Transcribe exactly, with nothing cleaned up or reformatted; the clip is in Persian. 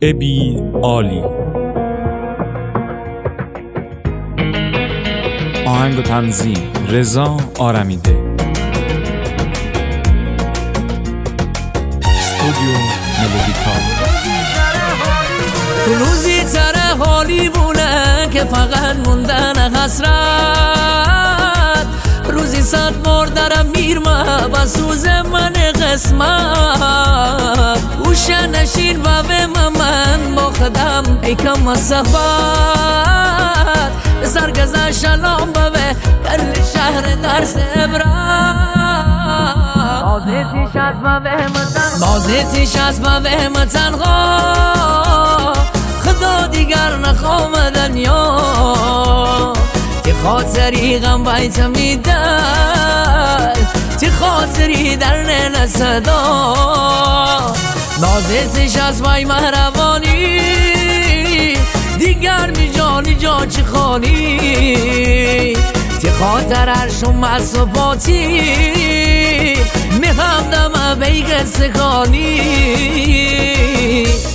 ابی عالی. آهنگ و تنظیم رضا آرمیده. استودیو ملودیکال. روزی سر حالی بونه که فقط موندن حسرت، روزی صد بار درم میرمه و سوز من قسمت، گوشه نشین و به من با خودم ایکم صحبت، سرگزه شلام ببه کل شهر درس عبرت، بازیتیش از ما به متن بازیتیش از ما به متن خدا دیگر نخوام دنیا، تی خاطری غم بیت میدن، تی خاطری در نیل صدا، بازیتیش از مای مهربانی دیگر می جانی جا چی خانی، تی خاطر هرشم از صفاتی می همدم بیگ سکانی.